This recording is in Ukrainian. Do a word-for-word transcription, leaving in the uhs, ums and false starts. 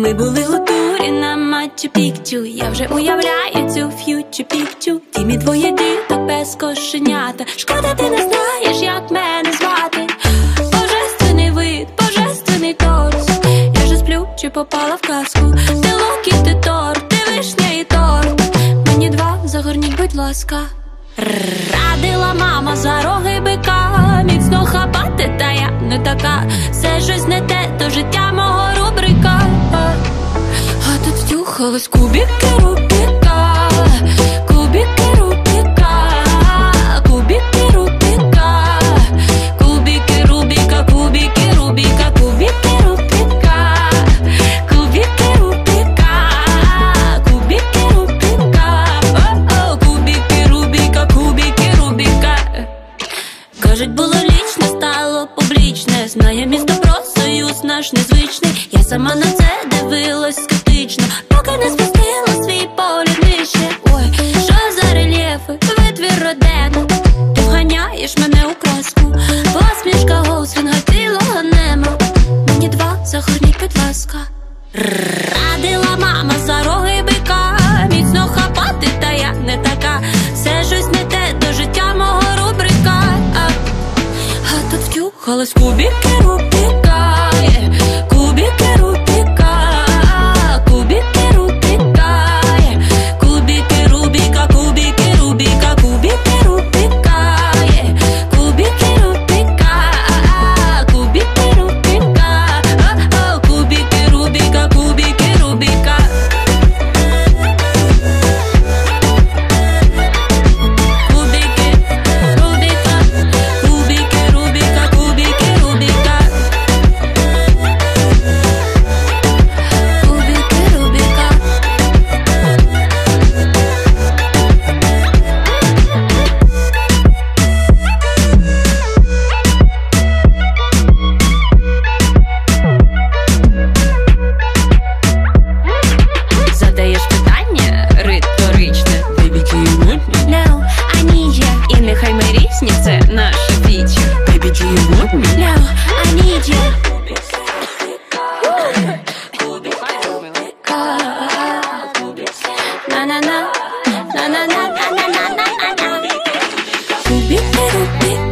Ми були у турі на Мачу-Пікчу. Я вже уявляю цю ф'ючу-пікчу. Тімі двоє діток без кошенята. Шкода, ти не знаєш, як мене звати. Божественний вид, божественний торс. Я же сплю, чи попала в казку. Ти лук і ти торт, ти вишня і торт. Мені два, загорніть, будь ласка. Радила мама за роги бика. Міцно хапати, та я не така. Все щось не те, то життя мого рубрика. А тут втюхались кубики Рубіка. Кубики Рубіка. Кубики Рубіка. Кубики Рубіка, кубики Рубіка, кубики Рубіка. Кубики Рубіка. Кубики Рубіка. О-о, кубики Рубіка, кубики Рубіка. Кажуть, було лічне, стало публічне. Знає місто про союз наш незвичний. Я сама на це дивилась скептично, поки не спустила свій погляд нижче. Ой, що за рельєфи, витвір Родена. Ти вганяєш мене у краску. Посмішка Гослінга, цілого нема. Мені два, загорніть, будь ласка. Радила мама за роги бика. Міцно хапати, та я не така. Все щось не те, до життя мого рубрика. А, а тут втюхались кубики Рубіка. Кубики Рубіка. Кубики Рубіка. Кубики Рубіка, кубики Рубіка, кубики Рубіка. Кубики Рубіка. Кубики Рубіка. О-о, кубики Рубіка, кубики Рубіка. Кубики Рубіка. Кубики Рубіка, кубики Рубіка. Кубики Рубіка. Задаєш питання риторичне. Baby, do you want me? No, I need you. І нехай ми різні, це наша фіча. Baby, do you want me? No, I need you. На-на-на, на-на-на, на-на-на, на-на-на. Кубики Рубіка.